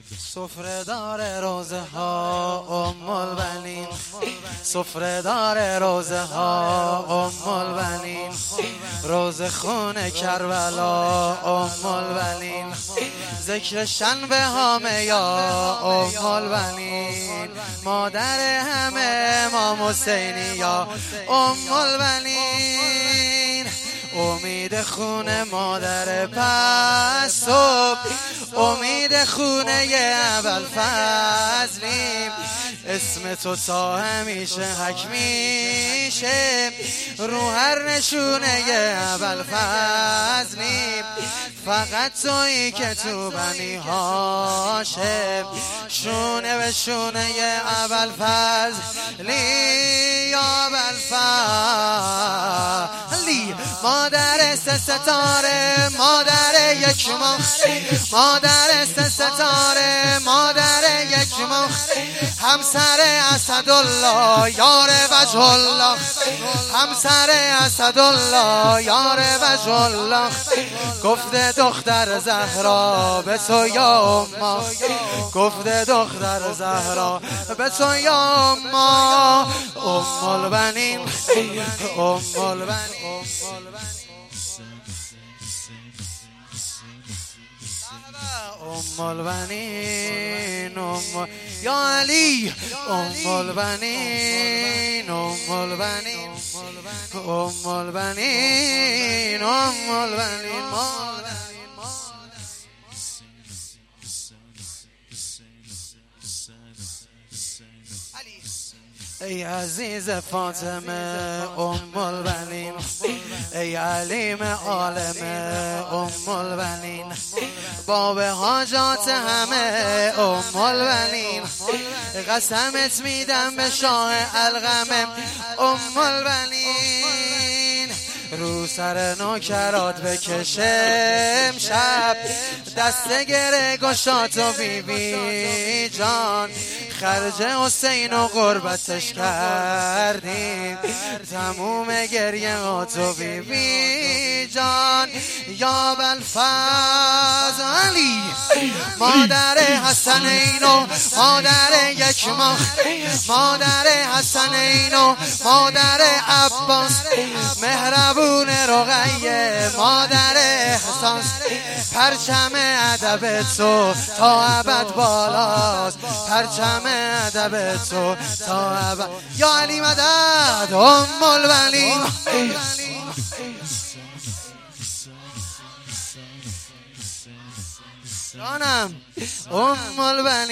سفره دار روزه ها ام البنین، سفره دار روزه ها ام البنین، روزه خون کربلا ام البنین، ذکر شنبه هامه یا ام البنین، مادر همه امام حسینی یا ام البنین، امید خون مادر پس صبح، امید خونه ابوالفضلیم، اسم تو تا همیشه حک میشه، رو هر نشونه ابوالفضلیم، فقط تویی که تو بنی هاشم شونه به شونه ابوالفضلی یا ابوالفضلی، مادر سه ستاره، مادر یک ماه، مادر سه ستاره، مادر یک ماه، همسر اسدالله یار وجه الله، همسر اسدالله یار وجه الله، گفته دختر زهرا به تو یا اما، گفته دختر زهرا به تو یا اما، ام البنین، ام البنین، ام البنین، یا علی، ام البنین، ام البنین، ام البنین، ام البنین، ای عزیز فاطمه ام البنین، ای علیم عالم ام البنین، باب حاجات همه ام البنین، قسمت میدم به شاه الغمم ام البنین، رو سر نوکرات بکشم شب، دست گره گشات و بی بی جان، خرج حسین و قربتش کردیم، تموم گریه ها تو بی بی جان، یا ابوالفضلی، مادر حسنین و مادر یک ماه، مادر حسنین و مادر عباس، مهربون رقیه مادر احساس، پرچم ادب تو تا ابد بالاست، پرچم ادب تو تا ابد، یا علی مدد ام البنین، جانم ام البنین.